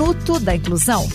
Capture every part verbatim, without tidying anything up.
Minuto da Inclusão.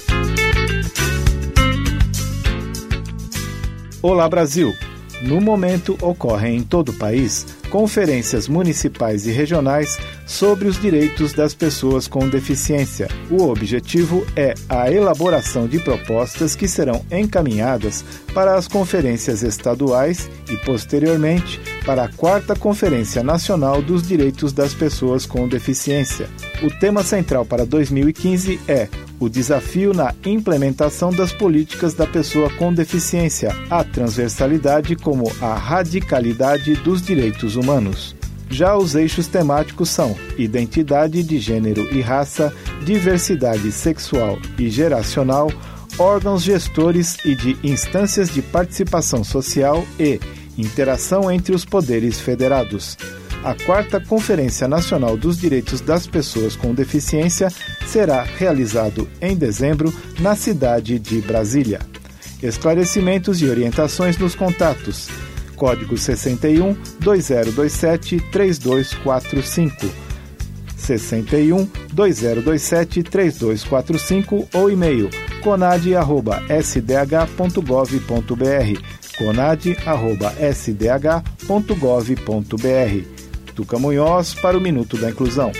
Olá, Brasil! No momento, ocorrem em todo o país conferências municipais e regionais sobre os direitos das pessoas com deficiência. O objetivo é a elaboração de propostas que serão encaminhadas para as conferências estaduais e, posteriormente, para a quarta Conferência Nacional dos Direitos das Pessoas com Deficiência. O tema central para dois mil e quinze é o desafio na implementação das políticas da pessoa com deficiência, a transversalidade como a radicalidade dos direitos humanos. Já os eixos temáticos são identidade de gênero e raça, diversidade sexual e geracional, órgãos gestores e de instâncias de participação social e interação entre os poderes federados. A quarta Conferência Nacional dos Direitos das Pessoas com Deficiência será realizado em dezembro na cidade de Brasília. Esclarecimentos e orientações nos contatos: código sessenta e um, dois zero dois sete, três dois quatro cinco, sessenta e um, dois zero dois sete, três dois quatro cinco ou e-mail conad arroba s d h ponto gov ponto b r, conad arroba s d h ponto gov ponto b r. Tuca Munhoz para o Minuto da Inclusão.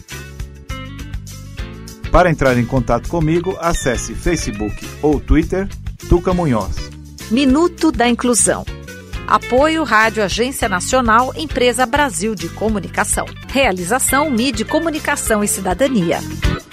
Para entrar em contato comigo, acesse Facebook ou Twitter, Tuca Munhoz. Minuto da Inclusão. Apoio Rádio Agência Nacional, Empresa Brasil de Comunicação. Realização Mídia, Comunicação e Cidadania.